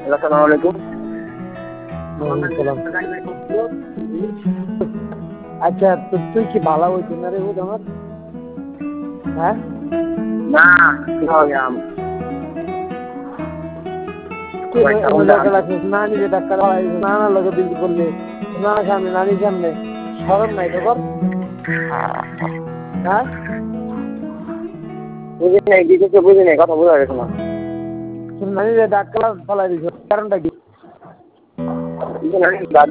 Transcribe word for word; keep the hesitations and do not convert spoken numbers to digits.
আসসালামু আলাইকুম। আচ্ছা তো তুই কি ভালো হইতো না রে ও আমার? হ্যাঁ না কিভাবে নানি যে ডাক্তার নানা লোকে বিল করলে নানা সামনে নানির সামনে সরম নাই তো কর। হ্যাঁ বুঝি নাই কি কিছু বুঝি নাই, কথা বোঝা গেছে না। নানি যে ডাক্তার ফলাই দিছ কারণটা কি?